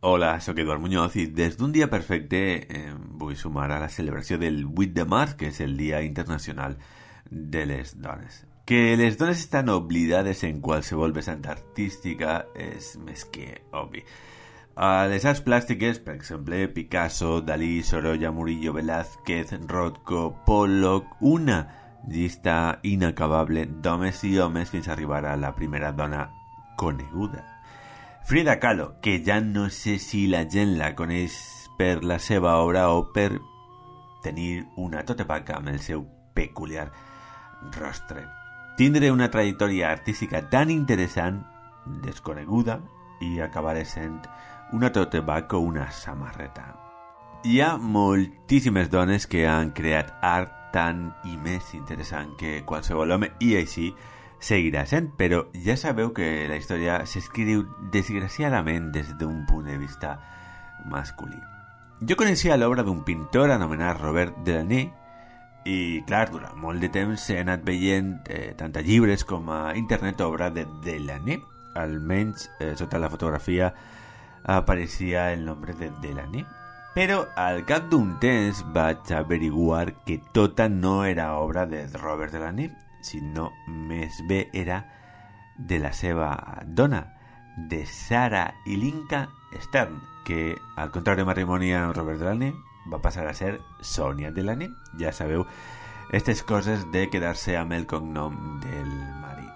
Hola, sóc Eduard Muñoz i des d'un dia perfecte vull sumar a la celebració del 8 de març, que és el Dia Internacional de les Dones. Que les dones estan oblidades en qualsevol vessant artística és més que obvi. A les arts plàstiques, per exemple, Picasso, Dalí, Sorolla, Murillo, Velázquez, Rothko, Pollock, una llista inacabable d'homes i homes fins a arribar a la primera dona coneguda. Frida Kahlo, que ja no sé si la gent la coneix per la seva obra o per tenir una tote bag amb el seu peculiar rostre. Tindre una trajectòria artística tan interessant, desconeguda, i acabar sent una tote bag o una samarreta. Hi ha moltíssimes dones que han creat art tan i més interessant que qualsevol home, i així seguirà sent, però ja sabeu que la història s'escriu desgraciadament des d'un punt de vista masculí. Jo coneixia l'obra d'un pintor anomenat Robert Delaunay i, clar, durant molt de temps he anat veient tant a llibres com a internet obra de Delaunay. Almenys sota la fotografia apareixia el nom de Delaunay. Però al cap d'un temps vaig averiguar que tota no era obra de Robert Delaunay, sinó més bé era de la seva dona, de Sarah Ilinka Stern, que al contrari de matrimoni amb Robert Delaunay va passar a ser Sonia Delaunay. Ja sabeu, aquestes coses de quedar-se amb el cognom del marit.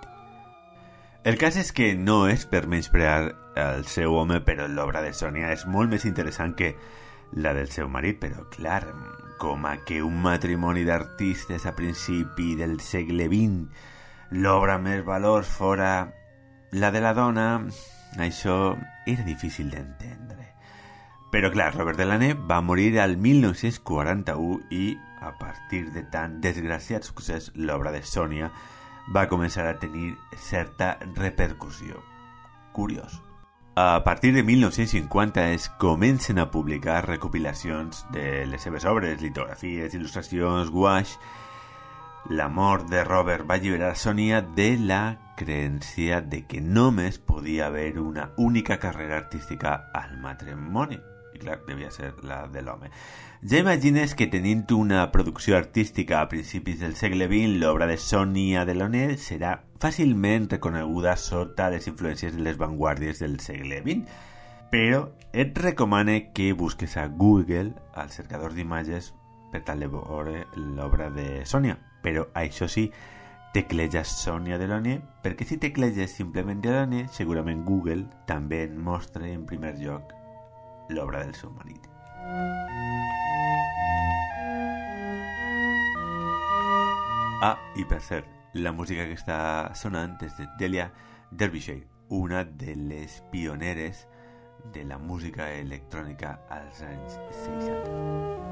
El cas és que no és per menysprear el seu home, però l'obra de Sonia és molt més interessant que la del seu marit, però clar, com a que un matrimoni d'artistes a principi del segle XX l'obra més valor fora la de la dona, això era difícil d'entendre. Però clar, Robert Delaunay va morir al 1941 i a partir de tan desgraciat succés, l'obra de Sonia va començar a tenir certa repercussió. Curiós. A partir de 1950 es comencen a publicar recopilacions de les seves obres, litografies, il·lustracions, gouache. La mort de Robert va alliberar Sonia de la creencia de que només podia haver una única carrera artística al matrimoni. I clar, devia ser la de l'home. Ja imagines que tenint una producció artística a principis del segle XX, l'obra de Sonia Delaunay serà fàcilment reconeguda sota les influències de les vanguardies del segle XX. Però et recomane que busques a Google, al cercador d'imatges, per tal de veure l'obra de Sonia. Però això sí, tecleges Sonia Delaunay, perquè si tecleges simplement Delaunay, segurament Google també et mostra en primer lloc l'obra del seu marit. I per cert, la música que està sonant és de Delia Derbyshire, una de les pioneres de la música electrònica als anys 60.